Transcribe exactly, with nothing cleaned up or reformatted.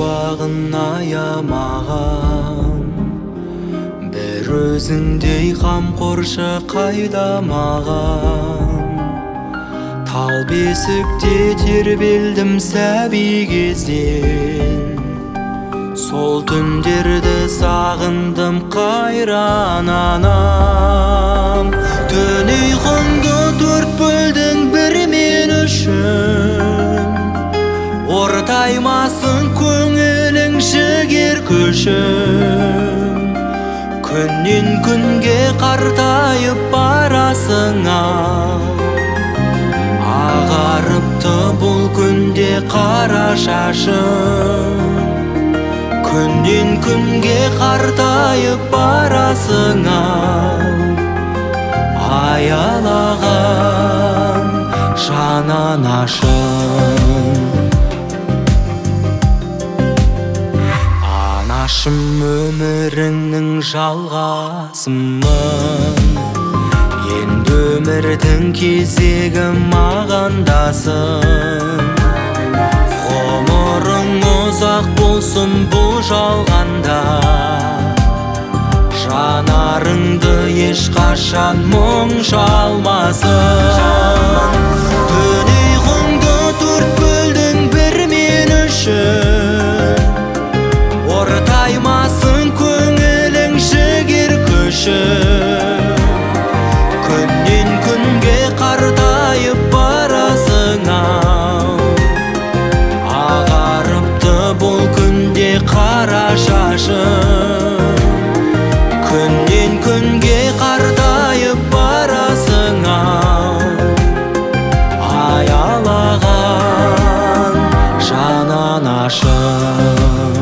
шуағын аямаған, бір өзіңдей қамқоршы қайда маған. Тал бесікте тербелдім сәби кезден, сол түндерді сағындым қайран анам. Түн ұйқыңды төрт бөлдің бір мен үшін, ортаймасын көңілің жігер көшім. Күннен күнге қартайып барасың ау, ағарыпты бұл күнде қара шашым. Күннен күнге қартайып барасың ау, аялаған жан анашым. Анашым өміріңнің жалғасымын, енді өмірдің кезегі мағандасың. Ғұмырың ұзақ болсын бұл жалғанда, жанарыңды ешқашан мұң шалмасын. Түн ұйқыңды төрт бөлдің бір мен үшін, ортаймасын көңілің жігер көшім. Күннен күнге қартайып барасың ау, ағарыпты бұл күнде қара шашым. Күннен күнге қартайып барасың ау, аялаған жан анашым.